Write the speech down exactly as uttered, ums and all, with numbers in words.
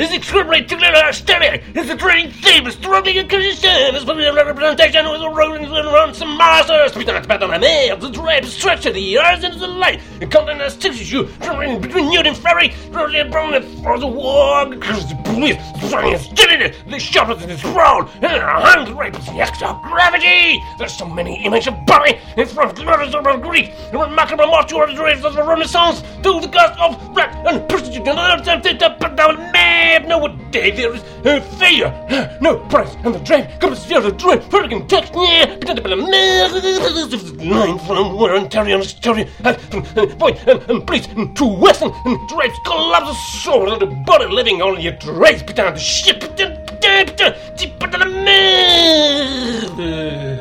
is extremely particular steady. It's a trained theme, it's struggling and condition. It's probably a representation with a rolling around some masters. We don't expect on the mail, the drape stretch of the ears into the light. The content has tissue, traveling between Newt and Ferry, rolling around for the war, because the police, trying to steadiness, the sharpness in its ground, and our hands rape with the extra gravity. There's so many images of body in front of the Greek, the remarkable march of the race of the Renaissance, to the cost of black and prostitute, and other times to put down a map. No day there is a failure, no price, and the train comes to the train, hurricane text, yeah, but the line from where Ontario and Australia, and boy, and, and police, and true western, and drapes collapse so the body living only a trace, but down the ship, but the